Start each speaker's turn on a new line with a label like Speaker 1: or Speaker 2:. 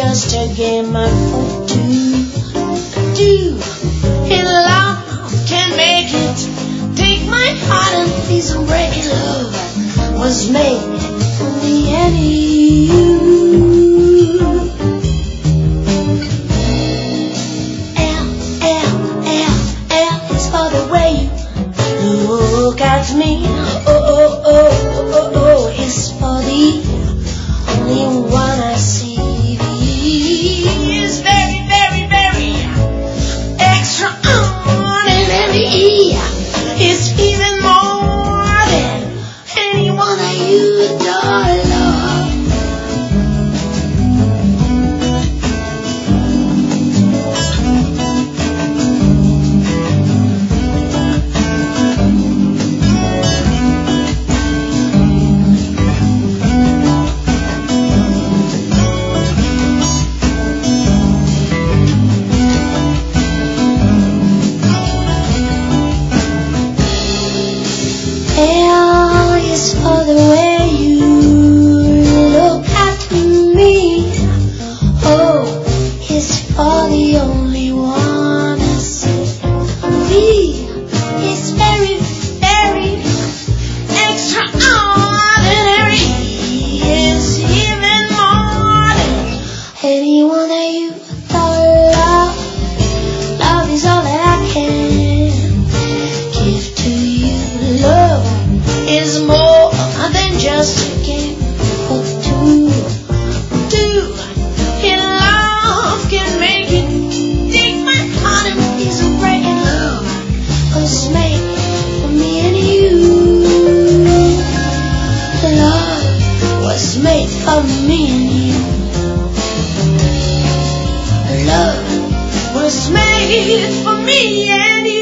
Speaker 1: just a game I fought to do. In love can make it. Take my heart and please don't break it. Love was made for me and you. L is for the way you look at me. O is for the only one I see. V is very, very, very extraordinary. E is even more than anyone that you adore, love. L is for the way you look at me. O is for the only one I see. V is very, very extraordinary. E is even more than anyone that you adore, love. Love is all that I can give to you. Love is more than just a game for two. In love can make it. Take my heart and please don't break it. Love was made for me and you. Love was made for me and you. Love was made for me and you.